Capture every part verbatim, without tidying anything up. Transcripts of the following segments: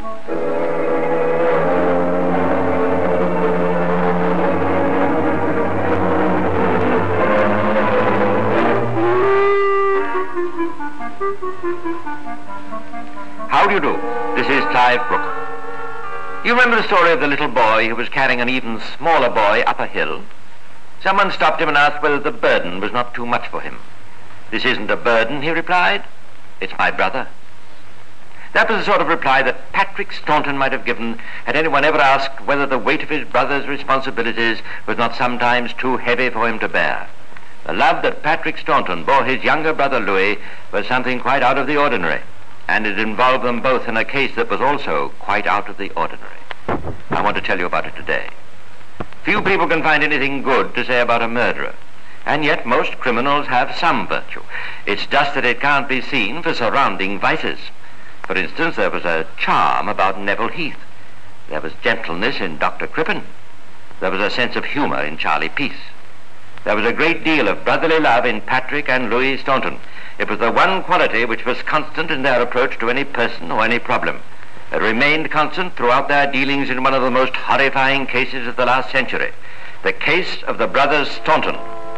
How do you do? This is Clive Brooke. You remember the story of the little boy who was carrying an even smaller boy up a hill? Someone stopped him and asked whether the burden was not too much for him. "This isn't a burden," he replied. "It's my brother." That was the sort of reply that Patrick Staunton might have given had anyone ever asked whether the weight of his brother's responsibilities was not sometimes too heavy for him to bear. The love that Patrick Staunton bore his younger brother Louis was something quite out of the ordinary, and it involved them both in a case that was also quite out of the ordinary. I want to tell you about it today. Few people can find anything good to say about a murderer, and yet most criminals have some virtue. It's just that it can't be seen for surrounding vices. For instance, there was a charm about Neville Heath. There was gentleness in Doctor Crippen. There was a sense of humor in Charlie Peace. There was a great deal of brotherly love in Patrick and Louis Staunton. It was the one quality which was constant in their approach to any person or any problem. It remained constant throughout their dealings in one of the most horrifying cases of the last century, the case of the brothers Staunton.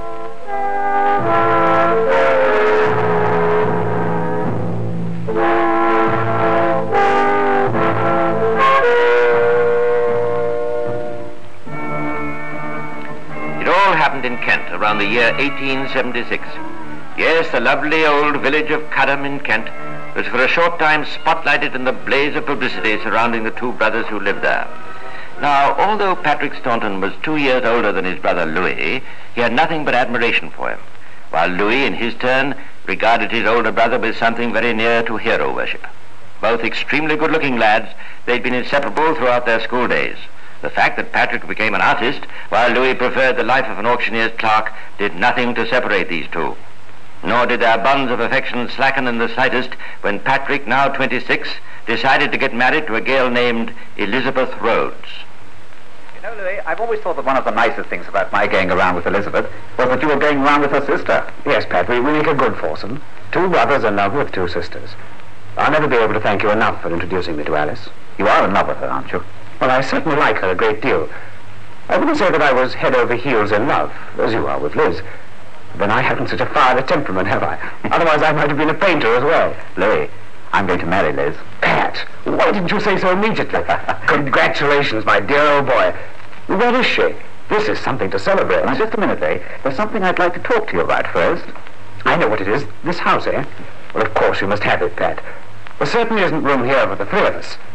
It all happened in Kent around the year eighteen seventy-six. Yes, the lovely old village of Cudham in Kent was for a short time spotlighted in the blaze of publicity surrounding the two brothers who lived there. Now, although Patrick Staunton was two years older than his brother Louis, he had nothing but admiration for him, while Louis, in his turn, regarded his older brother with something very near to hero worship. Both extremely good-looking lads, they'd been inseparable throughout their school days. The fact that Patrick became an artist, while Louis preferred the life of an auctioneer's clerk, did nothing to separate these two. Nor did their bonds of affection slacken in the slightest when Patrick, now twenty-six, decided to get married to a girl named Elizabeth Rhodes. You know, Louis, I've always thought that one of the nicest things about my going around with Elizabeth was that you were going around with her sister. Yes, Pat, we make a good foursome. Two brothers in love with two sisters. I'll never be able to thank you enough for introducing me to Alice. You are in love with her, aren't you? Well, I certainly like her a great deal. I wouldn't say that I was head over heels in love, as you are with Liz. Then I haven't such a fiery temperament, have I? Otherwise I might have been a painter as well. Louis, I'm going to marry Liz. Pat, why didn't you say so immediately? Congratulations, my dear old boy. Where is she? This is something to celebrate. Now, just a minute, eh? There's something I'd like to talk to you about first. I know what it is. This house, eh? Well, of course you must have it, Pat. There certainly isn't room here for the three of us.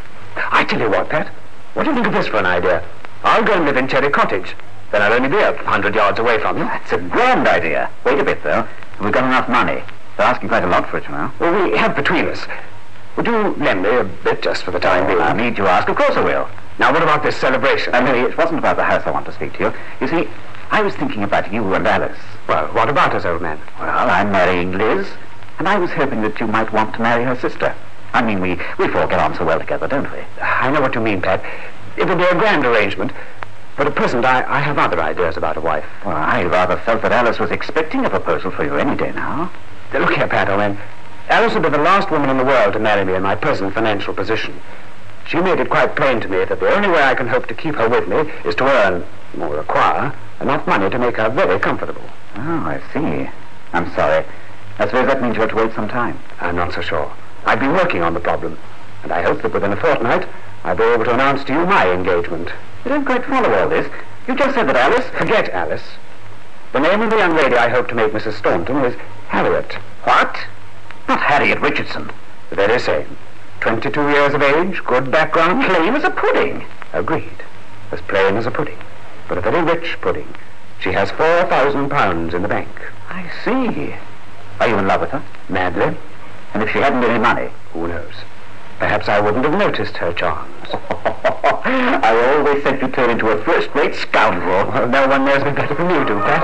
I tell you what, Pat. What do you think of this for an idea? I'll go and live in Cherry Cottage. Then I'll only be a hundred yards away from you. That's a grand idea. Wait a bit, though. We've got enough money. They're asking quite a lot for it, you know. Well, we have between us. Would you lend me a bit just for the time being? I need you ask. Of course I will. Now, what about this celebration? Uh, Louis, it wasn't about the house I want to speak to you. You see, I was thinking about you and Alice. Well, what about us, old man? Well, I'm marrying Liz, and I was hoping that you might want to marry her sister. I mean, we, we four get on so well together, don't we? I know what you mean, Pat. It would be a grand arrangement. But at present, I, I have other ideas about a wife. Well, I rather felt that Alice was expecting a proposal for you any day now. Look here, Pat, old man. Alice would be the last woman in the world to marry me in my present financial position. She made it quite plain to me that the only way I can hope to keep her with me is to earn, or acquire, enough money to make her very comfortable. Oh, I see. I'm sorry. I suppose that means you have to wait some time. I'm not so sure. I've been working on the problem, and I hope that within a fortnight I'll be able to announce to you my engagement. You don't quite follow all this. You just said that Alice... Forget Alice. The name of the young lady I hope to make Missus Staunton is Harriet. What? Not Harriet Richardson. The very same. Twenty-two years of age, good background. Plain as a pudding. Agreed. As plain as a pudding. But a very rich pudding. She has four thousand pounds in the bank. I see. Are you in love with her? Madly. And if she hadn't any money? Who knows? Perhaps I wouldn't have noticed her charms. I always said you turn into a first-rate scoundrel. Well, no one knows me better than you do, Pat.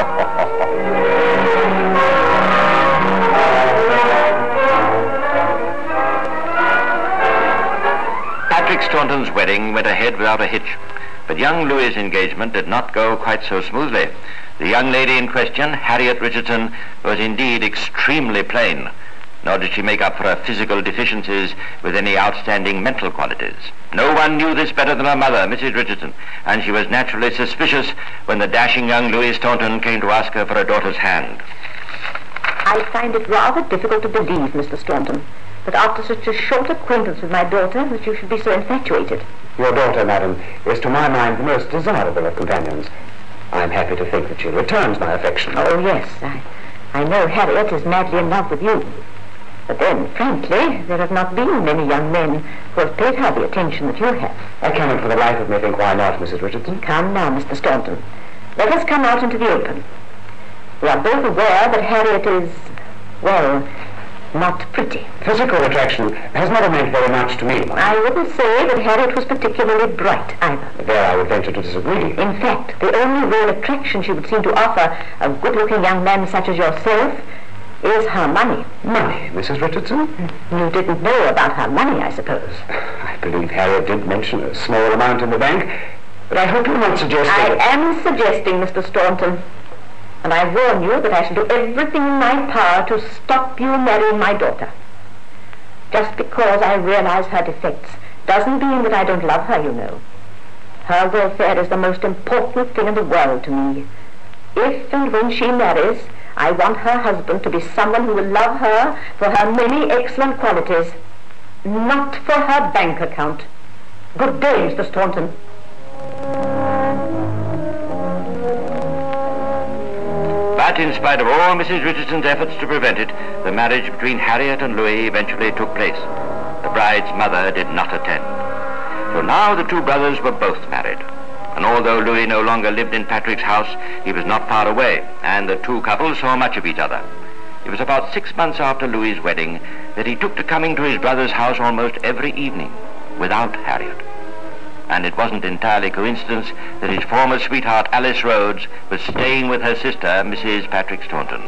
Patrick Staunton's wedding went ahead without a hitch, but young Louis's engagement did not go quite so smoothly. The young lady in question, Harriet Richardson, was indeed extremely plain. nor did she make up for her physical deficiencies with any outstanding mental qualities. No one knew this better than her mother, Missus Richardson, and she was naturally suspicious when the dashing young Louis Staunton came to ask her for her daughter's hand. I find it rather difficult to believe, Mister Staunton, that after such a short acquaintance with my daughter, that you should be so infatuated. Your daughter, madam, is to my mind the most desirable of companions. I'm happy to think that she returns my affection. Oh, yes, I, I know Harriet is madly in love with you. But then, frankly, there have not been many young men who have paid her the attention that you have. I cannot for the life of me think why not, Missus Richardson. Come now, Mister Staunton. Let us come out into the open. We are both aware that Harriet is, well, not pretty. Physical attraction has never meant very much to me, Mike. I wouldn't say that Harriet was particularly bright, either. There I would venture to disagree. In fact, the only real attraction she would seem to offer a good-looking young man such as yourself is her money. Money, Missus Richardson? You didn't know about her money, I suppose. I believe Harriet did mention a small amount in the bank, but I hope you're not suggesting... I that... am suggesting, Mister Staunton, and I warn you that I shall do everything in my power to stop you marrying my daughter. Just because I realize her defects doesn't mean that I don't love her, you know. Her welfare is the most important thing in the world to me. If and when she marries, I want her husband to be someone who will love her for her many excellent qualities, not for her bank account. Good day, Mister Staunton. But in spite of all Missus Richardson's efforts to prevent it, the marriage between Harriet and Louis eventually took place. The bride's mother did not attend. So now the two brothers were both married. And although Louis no longer lived in Patrick's house, he was not far away, and the two couples saw much of each other. It was about six months after Louis's wedding that he took to coming to his brother's house almost every evening, without Harriet. And it wasn't entirely coincidence that his former sweetheart, Alice Rhodes, was staying with her sister, Missus Patrick Staunton.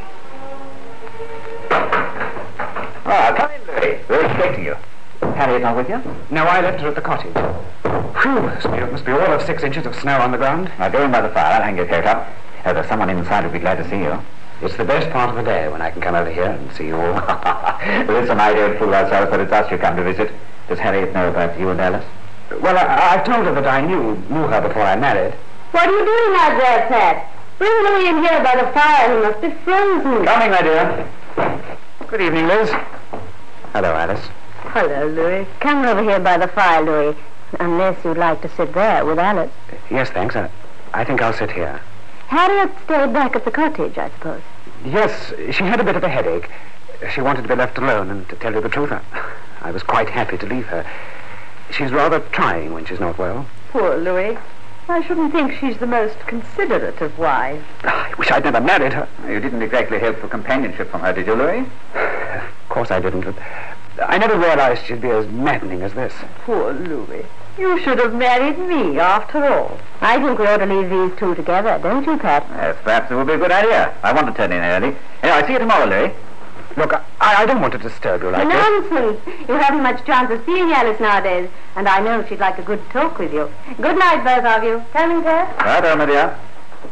Ah, come in, Louis. We're expecting you. Harriet not with you? No, I left her at the cottage. Whew, it must be all of six inches of snow on the ground. Now go in by the fire. I'll hang your coat up. Oh, there's someone inside who'd be glad to see you. It's the best part of the day when I can come over here and see you all. Listen, I don't fool ourselves, but it's us you come to visit. Does Harriet know about you and Alice? Well, I, I've told her that I knew knew her before I married. What are you doing out there, Pat? Bring Louis in here by the fire. He must be frozen. Coming, my dear. Good evening, Liz. Hello, Alice. Hello, Louis. Come over here by the fire, Louis. Unless you'd like to sit there with Alice. Yes, thanks. I, I think I'll sit here. Harriet stayed back at the cottage, I suppose. Yes, she had a bit of a headache. She wanted to be left alone, and to tell you the truth, I, I was quite happy to leave her. She's rather trying when she's not well. Poor Louis. I shouldn't think she's the most considerate of wives. I wish I'd never married her. You didn't exactly hope for companionship from her, did you, Louis? Of course I didn't, but I never realized she'd be as maddening as this. Poor Louis. You should have married me, after all. I think we ought to leave these two together, don't you, Pat? Yes, perhaps it would be a good idea. I want to turn in early. Anyway, I'll see you tomorrow, Louis. Look, I, I don't want to disturb you like this. Nonsense. You haven't much chance of seeing Alice nowadays, and I know she'd like a good talk with you. Good night, both of you. Coming, sir? Right, my dear.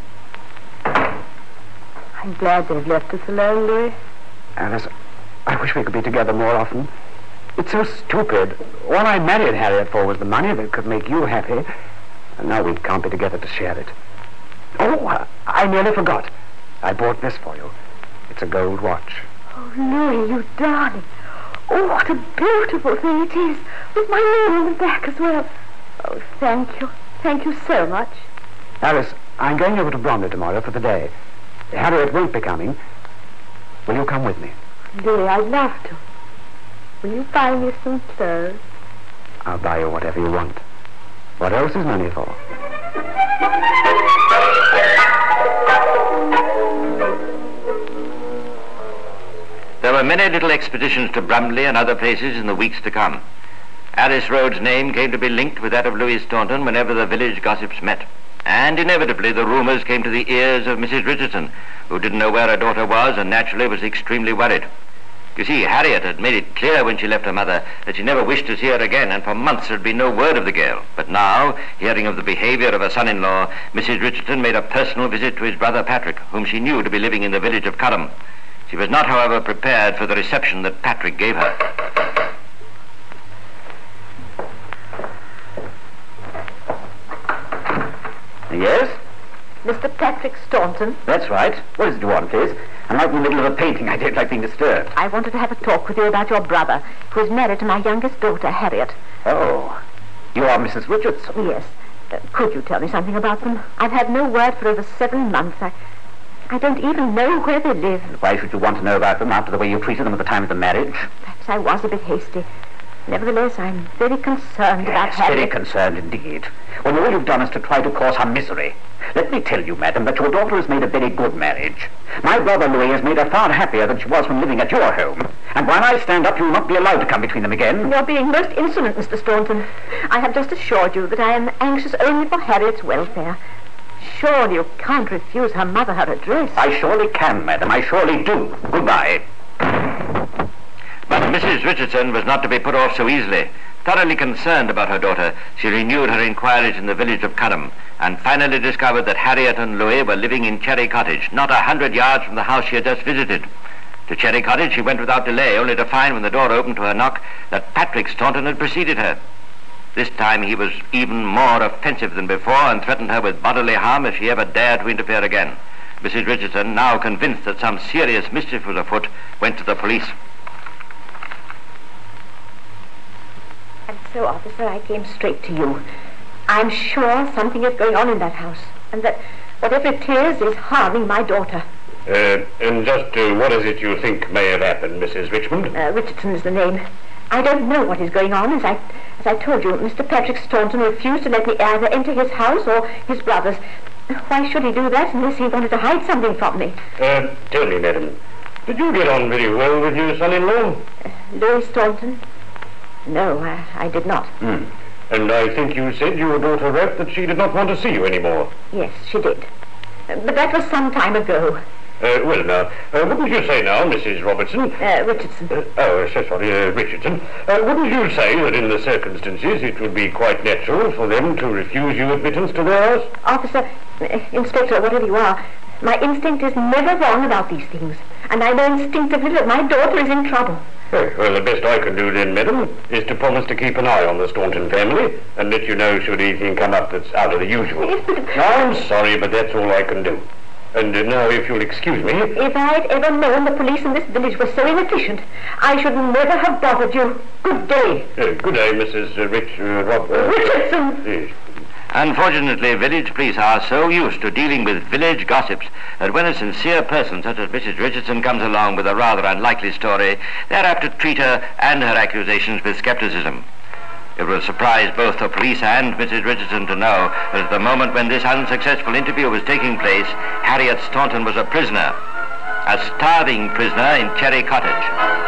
I'm glad they've left us alone, Louis. Alice, I wish we could be together more often. It's so stupid. All I married Harriet for was the money that could make you happy, and now we can't be together to share it. Oh, I, I nearly forgot. I bought this for you. It's a gold watch. Oh, Louis, you darling. Oh, what a beautiful thing it is, with my name on the back as well. Oh, thank you. Thank you so much. Alice, I'm going over to Bromley tomorrow for the day. Harriet won't be coming. Will you come with me? Louis, I'd love to. Will you buy me some clothes? I'll buy you whatever you want. What else is money for? There were many little expeditions to Bromley and other places in the weeks to come. Alice Rhodes' name came to be linked with that of Louis Staunton whenever the village gossips met. And inevitably the rumors came to the ears of Missus Richardson, who didn't know where her daughter was and naturally was extremely worried. You see, Harriet had made it clear when she left her mother that she never wished to see her again, and for months there had been no word of the girl. But now, hearing of the behavior of her son-in-law, Missus Richardson made a personal visit to his brother Patrick, whom she knew to be living in the village of Curram. She was not, however, prepared for the reception that Patrick gave her. Yes? Mister Patrick Staunton? That's right. What is it you want, please? I'm out in the middle of a painting. I don't like being disturbed. I wanted to have a talk with you about your brother, who is married to my youngest daughter, Harriet. Oh. You are Missus Richardson? Yes. Uh, could you tell me something about them? I've had no word for over seven months. I, I don't even know where they live. Why should you want to know about them after the way you treated them at the time of the marriage? Perhaps I was a bit hasty. Nevertheless, I'm very concerned yes, about Harriet. Very concerned indeed. When all you've done is to try to cause her misery. Let me tell you, madam, that your daughter has made a very good marriage. My brother Louis has made her far happier than she was when living at your home. And while I stand up, you'll not be allowed to come between them again. You're being most insolent, Mister Staunton. I have just assured you that I am anxious only for Harriet's welfare. Surely you can't refuse her mother her address. I surely can, madam. I surely do. Goodbye. But Missus Richardson was not to be put off so easily. Thoroughly concerned about her daughter, she renewed her inquiries in the village of Curram and finally discovered that Harriet and Louis were living in Cherry Cottage, not a hundred yards from the house she had just visited. To Cherry Cottage she went without delay, only to find when the door opened to her knock that Patrick Staunton had preceded her. This time he was even more offensive than before and threatened her with bodily harm if she ever dared to interfere again. Missus Richardson, now convinced that some serious mischief was afoot, went to the police. And so, officer, I came straight to you. I'm sure something is going on in that house, and that whatever it is is harming my daughter. Uh, and just uh, what is it you think may have happened, Missus Richmond? Uh, Richardson is the name. I don't know what is going on. As I, as I told you, Mister Patrick Staunton refused to let me either enter his house or his brother's. Why should he do that unless he wanted to hide something from me? Uh, tell me, madam, did you get on very well with your son-in-law? Uh, Louis Staunton? No, I, I did not. Hmm. And I think you said your daughter wrote that she did not want to see you anymore. Yes, she did. Uh, but that was some time ago. Uh, well, now, uh, wouldn't you say now, Missus Robertson? Uh, Richardson. Uh, oh, so sorry, uh, Richardson. Uh, wouldn't you say that in the circumstances it would be quite natural for them to refuse you admittance to their house? Officer, uh, Inspector, whatever you are, my instinct is never wrong about these things. And I know instinctively that my daughter is in trouble. Oh, well, the best I can do then, madam, is to promise to keep an eye on the Staunton family and let you know should anything come up that's out of the usual. No, I'm sorry, but that's all I can do. And uh, now, if you'll excuse me... If I'd ever known the police in this village were so inefficient, I should never have bothered you. Good day. Uh, good day, Missus Uh, Rich... Uh, Rob... Uh, Richardson! Yes. Unfortunately, village police are so used to dealing with village gossips that when a sincere person such as Missus Richardson comes along with a rather unlikely story, they're apt to treat her and her accusations with skepticism. It will surprise both the police and Missus Richardson to know that at the moment when this unsuccessful interview was taking place, Harriet Staunton was a prisoner, a starving prisoner in Cherry Cottage.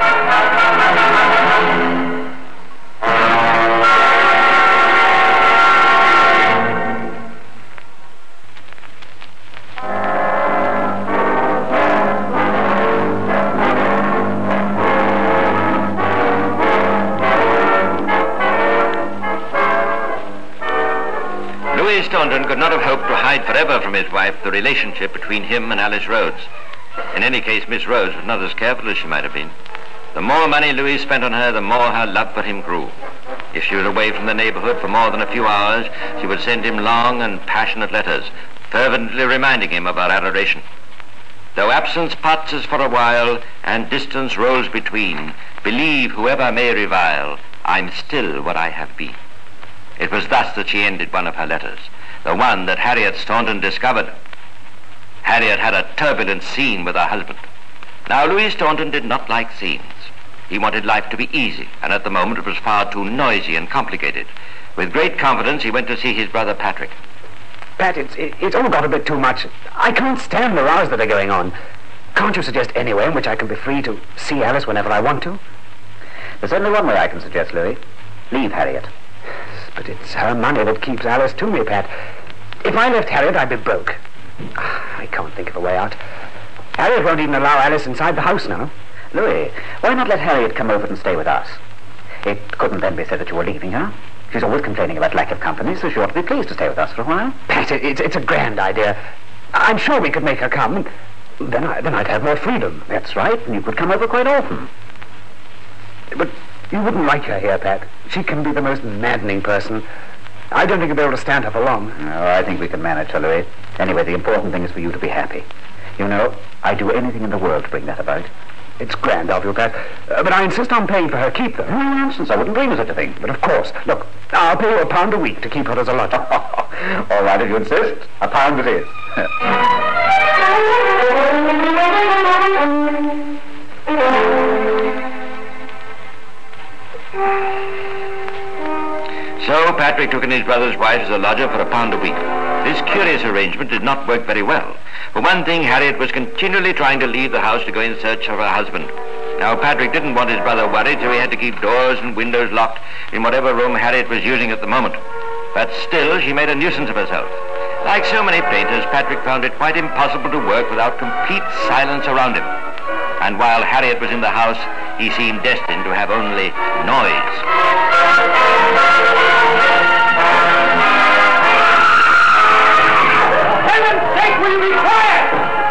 Louis Staunton could not have hoped to hide forever from his wife the relationship between him and Alice Rhodes. In any case, Miss Rhodes was not as careful as she might have been. The more money Louis spent on her, the more her love for him grew. If she was away from the neighborhood for more than a few hours, she would send him long and passionate letters, fervently reminding him of her adoration. Though absence parts us for a while, and distance rolls between, believe whoever may revile, I'm still what I have been. It was thus that she ended one of her letters, the one that Harriet Staunton discovered. Harriet had a turbulent scene with her husband. Now, Louis Staunton did not like scenes. He wanted life to be easy, and at the moment it was far too noisy and complicated. With great confidence, he went to see his brother Patrick. Pat, it's, it's all got a bit too much. I can't stand the rows that are going on. Can't you suggest any way in which I can be free to see Alice whenever I want to? There's only one way I can suggest, Louis. Leave Harriet. But it's her money that keeps Alice to me, Pat. If I left Harriet, I'd be broke. I can't think of a way out. Harriet won't even allow Alice inside the house now. Louis, why not let Harriet come over and stay with us? It couldn't then be said that you were leaving her. She's always complaining about lack of company, so she ought to be pleased to stay with us for a while. Pat, it, it's, it's a grand idea. I'm sure we could make her come. Then, I, then I'd have more freedom. That's right, and you could come over quite often. But you wouldn't like her here, Pat. She can be the most maddening person. I don't think you'll be able to stand her for long. No, I think we can manage her, Louis. Anyway, the important thing is for you to be happy. You know, I'd do anything in the world to bring that about. It's grand of you, Pat. Uh, but I insist on paying for her keep, though. No nonsense, I wouldn't dream of such a thing. But of course, look, I'll pay you a pound a week to keep her as a lodger. All right, if you insist. A pound it is. So Patrick took in his brother's wife as a lodger for a pound a week. This curious arrangement did not work very well. For one thing, Harriet was continually trying to leave the house to go in search of her husband. Now, Patrick didn't want his brother worried, so he had to keep doors and windows locked in whatever room Harriet was using at the moment. But still, she made a nuisance of herself. Like so many painters, Patrick found it quite impossible to work without complete silence around him. And while Harriet was in the house, he seemed destined to have only noise. For heaven's sake, will you be quiet?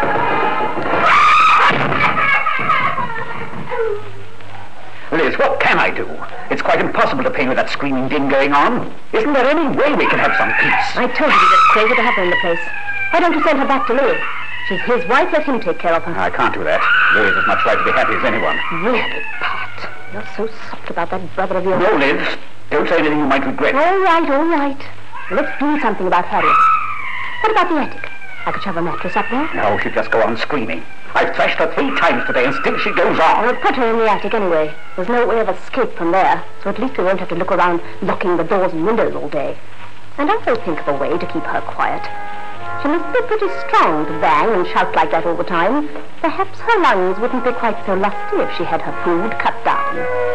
Liz, what can I do? It's quite impossible to paint with that screaming din going on. Isn't there any way we can have some peace? I told you it's crazy to have her in the place. Why don't you send her back to Louis? She's his wife, let him take care of her. I can't do that. Louis has as much right to be happy as anyone. Really, Pat? You're so soft about that brother of yours. No, Liz. Don't say anything you might regret. All right, all right. Let's do something about Harriet. What about the attic? I could shove a mattress up there. No, she'd just go on screaming. I've thrashed her three times today, and still she goes on. I'll put her in the attic anyway. There's no way of escape from there, so at least we won't have to look around locking the doors and windows all day. And I'll think of a way to keep her quiet. She must be pretty strong to bang and shout like that all the time. Perhaps her lungs wouldn't be quite so lusty if she had her food cut down.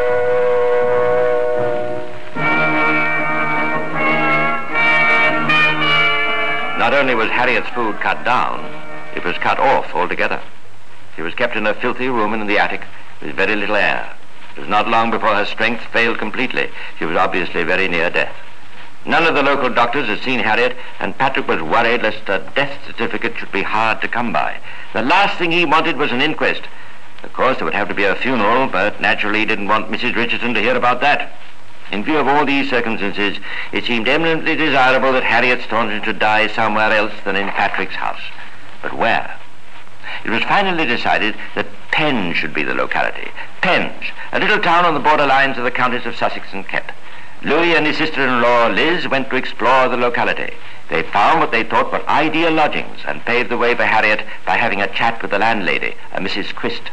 Not only was Harriet's food cut down, it was cut off altogether. She was kept in a filthy room in the attic with very little air. It was not long before her strength failed completely. She was obviously very near death. None of the local doctors had seen Harriet, and Patrick was worried lest a death certificate should be hard to come by. The last thing he wanted was an inquest. Of course, there would have to be a funeral, but naturally he didn't want Missus Richardson to hear about that. In view of all these circumstances, it seemed eminently desirable that Harriet Staunton should die somewhere else than in Patrick's house. But where? It was finally decided that Penge should be the locality. Penge, a little town on the borderlines of the counties of Sussex and Kent. Louis and his sister-in-law, Liz, went to explore the locality. They found what they thought were ideal lodgings and paved the way for Harriet by having a chat with the landlady, a Missus Quist.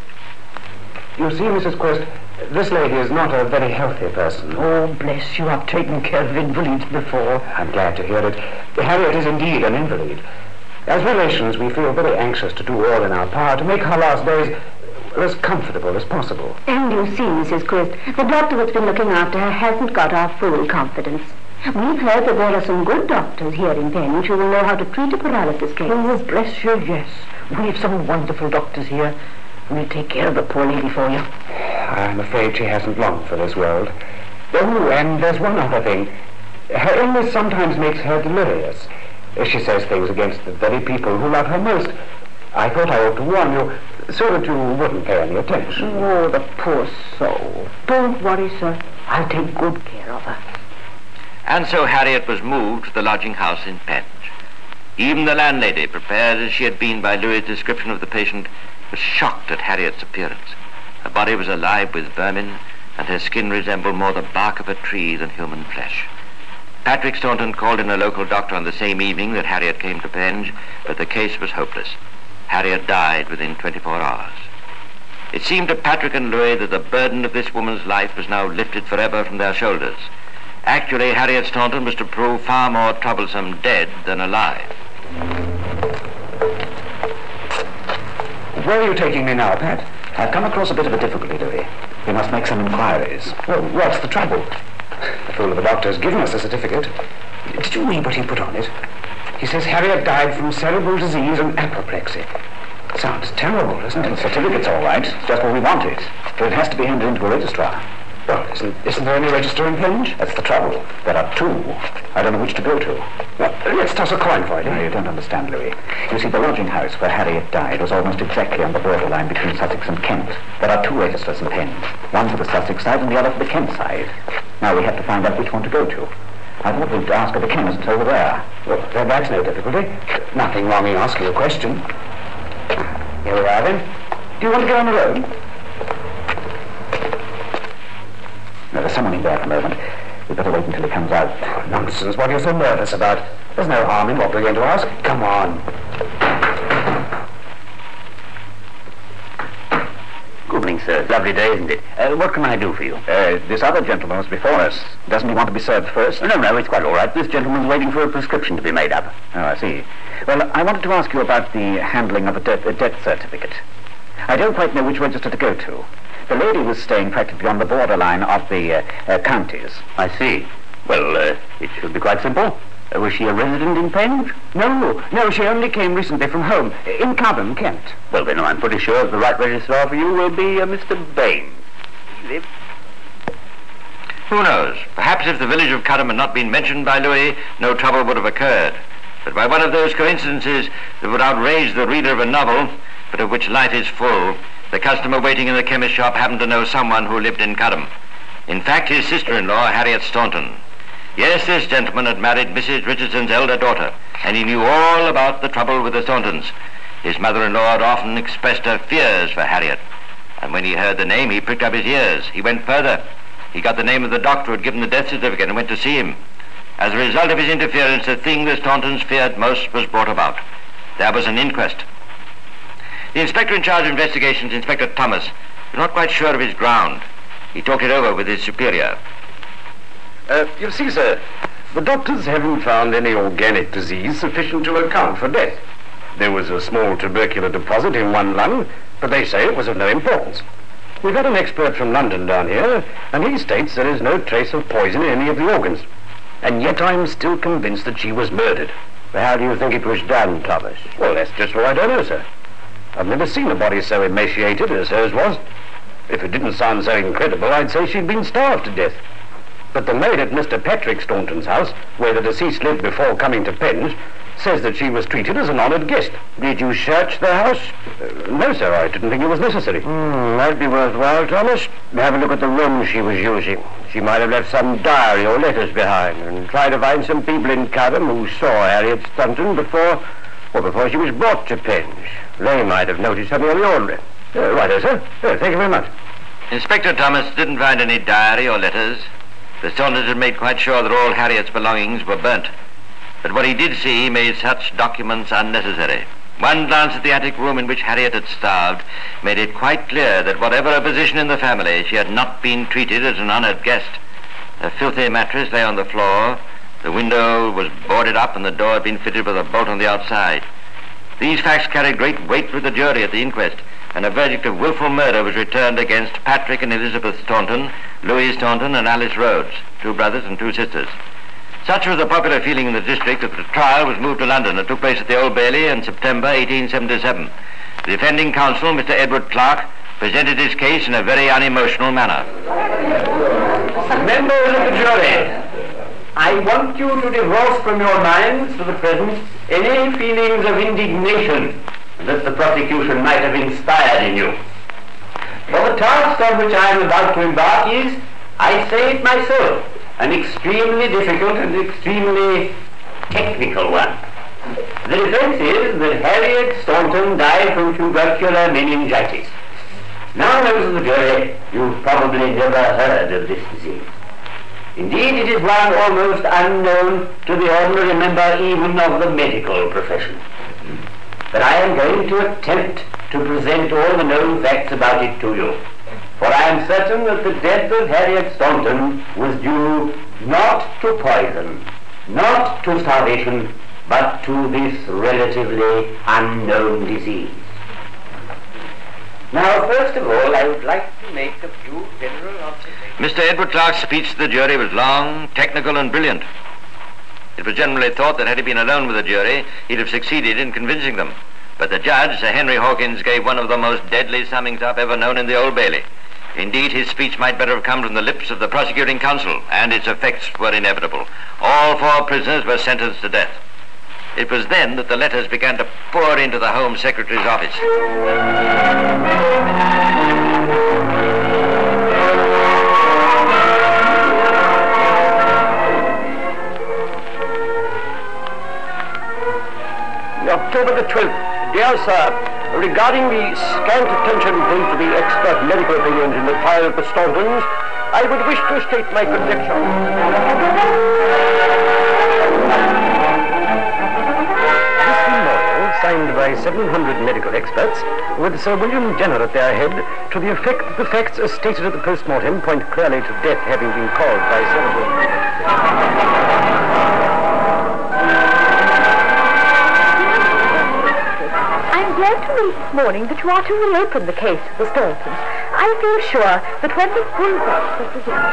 You see, Missus Quist, this lady is not a very healthy person. Oh, bless you, I've taken care of invalids before. I'm glad to hear it. Harriet is indeed an invalid. As relations, we feel very anxious to do all in our power to make her last days as comfortable as possible. And you see, Missus Quist, the doctor that's been looking after her hasn't got our full confidence. We've heard that there are some good doctors here in Penge who will know how to treat a paralysis case. Oh, bless you, yes. We've some wonderful doctors here. We'll take care of the poor lady for you. I'm afraid she hasn't long for this world. Oh, and there's one other thing. Her illness sometimes makes her delirious. She says things against the very people who love her most. I thought I ought to warn you, so that you wouldn't pay any attention. Oh, the poor soul. Don't worry, sir. I'll take good care of her. And so Harriet was moved to the lodging house in Penge. Even the landlady, prepared as she had been by Louis' description of the patient, was shocked at Harriet's appearance. Her body was alive with vermin, and her skin resembled more the bark of a tree than human flesh. Patrick Staunton called in a local doctor on the same evening that Harriet came to Penge, but the case was hopeless. Harriet died within twenty-four hours. It seemed to Patrick and Louis that the burden of this woman's life was now lifted forever from their shoulders. Actually, Harriet Staunton was to prove far more troublesome dead than alive. Where are you taking me now, Pat? I've come across a bit of a difficulty, Louis. We must make some inquiries. Well, what's the trouble? The fool of a doctor's given us a certificate. Did you read what he put on it? He says Harriet died from cerebral disease and apoplexy. Sounds terrible, doesn't it? The certificate's all right. It's just what we wanted. But it has to be handed into a registrar. Well, isn't, isn't there any register in Penge? That's the trouble. There are two. I don't know which to go to. Well, let's toss a coin for it. No, you don't understand, Louis. You see, the lodging house where Harriet died was almost exactly on the borderline between Sussex and Kent. There are two registers in Penge, one for the Sussex side and the other for the Kent side. Now we have to find out which one to go to. I thought we'd ask at the chemist's over there. Well, that's no difficulty. Nothing wrong in asking a question. Here we are, then. Do you want to go on the road? No, there's someone in there at the moment. We'd better wait until he comes out. Oh, nonsense. What are you so nervous about? There's no harm in what we're going to ask. Come on. Good evening, sir. Lovely day, isn't it? Uh, what can I do for you? Uh, this other gentleman was before us. Doesn't he want to be served first? No, no, it's quite all right. This gentleman's waiting for a prescription to be made up. Oh, I see. Well, I wanted to ask you about the handling of a, de- a death certificate. I don't quite know which register to go to. The lady was staying practically on the borderline of the uh, uh, counties. I see. Well, uh, it should be quite simple. Uh, was she a resident in Penge? No, no, she only came recently from home, in Cobham, Kent. Well, then I'm pretty sure the right registrar for you will be uh, Mister Baines. Live. Who knows? Perhaps if the village of Cudham had not been mentioned by Louis, no trouble would have occurred. But by one of those coincidences that would outrage the reader of a novel, but of which life is full, the customer waiting in the chemist shop happened to know someone who lived in Cudham. In fact, his sister-in-law, Harriet Staunton. Yes, this gentleman had married Missus Richardson's elder daughter, and he knew all about the trouble with the Stauntons. His mother-in-law had often expressed her fears for Harriet, and when he heard the name, he pricked up his ears. He went further. He got the name of the doctor who had given the death certificate and went to see him. As a result of his interference, the thing the Stauntons feared most was brought about. There was an inquest. The inspector in charge of investigations, Inspector Thomas, was not quite sure of his ground. He talked it over with his superior. Uh, you see, sir, the doctors haven't found any organic disease sufficient to account for death. There was a small tubercular deposit in one lung, but they say it was of no importance. We've had an expert from London down here, and he states there is no trace of poison in any of the organs. And yet I'm still convinced that she was murdered. But how do you think it was done, Thomas? Well, that's just what I don't know, sir. I've never seen a body so emaciated as hers was. If it didn't sound so incredible, I'd say she'd been starved to death. But the maid at Mister Patrick Staunton's house, where the deceased lived before coming to Penge, says that she was treated as an honoured guest. Did you search the house? Uh, no, sir, I didn't think it was necessary. Hmm, that'd be worthwhile, Thomas. Have a look at the room she was using. She might have left some diary or letters behind, and try to find some people in Cudham who saw Harriet Staunton before, or before she was brought to Penge. They might have noticed something on the ordinary. Uh, right, sir. Uh, thank you very much. Inspector Thomas didn't find any diary or letters. The Stauntons had made quite sure that all Harriet's belongings were burnt. But what he did see made such documents unnecessary. One glance at the attic room in which Harriet had starved made it quite clear that whatever her position in the family, she had not been treated as an honoured guest. A filthy mattress lay on the floor, the window was boarded up, and the door had been fitted with a bolt on the outside. These facts carried great weight with the jury at the inquest, and a verdict of wilful murder was returned against Patrick and Elizabeth Staunton, Louis Staunton and Alice Rhodes, two brothers and two sisters. Such was the popular feeling in the district that the trial was moved to London and took place at the Old Bailey in September eighteen seventy-seven. The defending counsel, Mister Edward Clark, presented his case in a very unemotional manner. Members of the jury, I want you to divorce from your minds for the present any feelings of indignation that the prosecution might have inspired in you. For the task on which I am about to embark is, I say it myself, an extremely difficult and extremely technical one. The defense is that Harriet Staunton died from tubercular meningitis. Now, members of the jury, you've probably never heard of this disease. Indeed, it is one almost unknown to the ordinary member even of the medical profession. But I am going to attempt to present all the known facts about it to you. For I am certain that the death of Harriet Staunton was due not to poison, not to starvation, but to this relatively unknown disease. Now, first of all, I would like to make a few general observations. Mister Edward Clark's speech to the jury was long, technical, and brilliant. It was generally thought that had he been alone with the jury, he'd have succeeded in convincing them. But the judge, Sir Henry Hawkins, gave one of the most deadly summings up ever known in the Old Bailey. Indeed, his speech might better have come from the lips of the prosecuting counsel, and its effects were inevitable. All four prisoners were sentenced to death. It was then that the letters began to pour into the Home Secretary's office. October the twelfth. Dear Sir, regarding the scant attention paid to the expert medical opinions in the trial of the Stauntons, I would wish to state my conjecture. This memorial, signed by seven hundred medical experts, with Sir William Jenner at their head, to the effect that the facts as stated at the post-mortem point clearly to death having been caused by cerebral... I'm glad to read this morning that you are to reopen the case of the Stauntons. I feel sure that when the full facts are presented...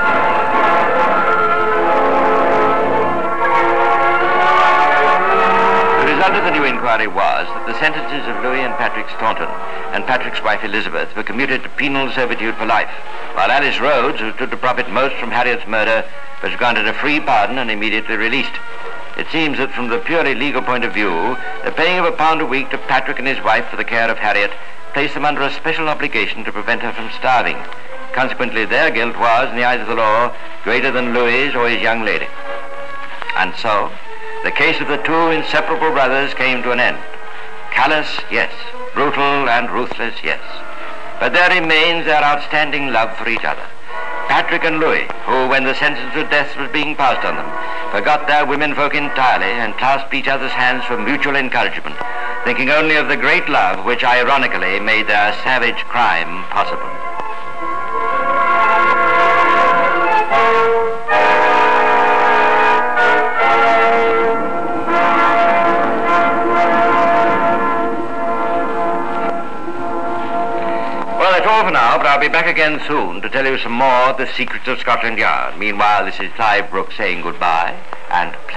The result of the new inquiry was that the sentences of Louis and Patrick Staunton and Patrick's wife Elizabeth were commuted to penal servitude for life, while Alice Rhodes, who stood to profit most from Harriet's murder, was granted a free pardon and immediately released. It seems that from the purely legal point of view, the paying of a pound a week to Patrick and his wife for the care of Harriet placed them under a special obligation to prevent her from starving. Consequently, their guilt was, in the eyes of the law, greater than Louis' or his young lady. And so, the case of the two inseparable brothers came to an end. Callous, yes. Brutal and ruthless, yes. But there remains their outstanding love for each other. Patrick and Louis, who, when the sentence of death was being passed on them, forgot their womenfolk entirely and clasped each other's hands for mutual encouragement, thinking only of the great love which ironically made their savage crime possible. Well, that's all for now, but I'll be back again soon to tell you some more of the secrets of Scotland Yard. Meanwhile, this is Clive Brooks saying goodbye and